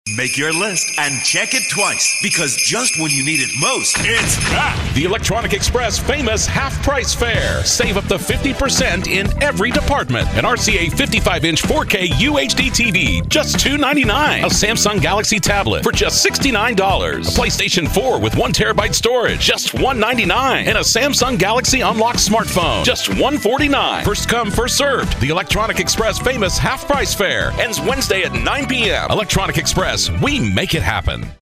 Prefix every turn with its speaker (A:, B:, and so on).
A: Make your list and check it twice, because just when you need it most, it's back.
B: The Electronic Express famous half-price fair. Save up to 50% in every department. An RCA 55-inch 4K UHD TV, just $299. A Samsung Galaxy tablet for just $69. A PlayStation 4 with 1 terabyte storage, just $199. And a Samsung Galaxy Unlock smartphone, just $149. First come, first served. The Electronic Express famous half-price fair ends Wednesday at 9 p.m. Electronic Express, we make it happen.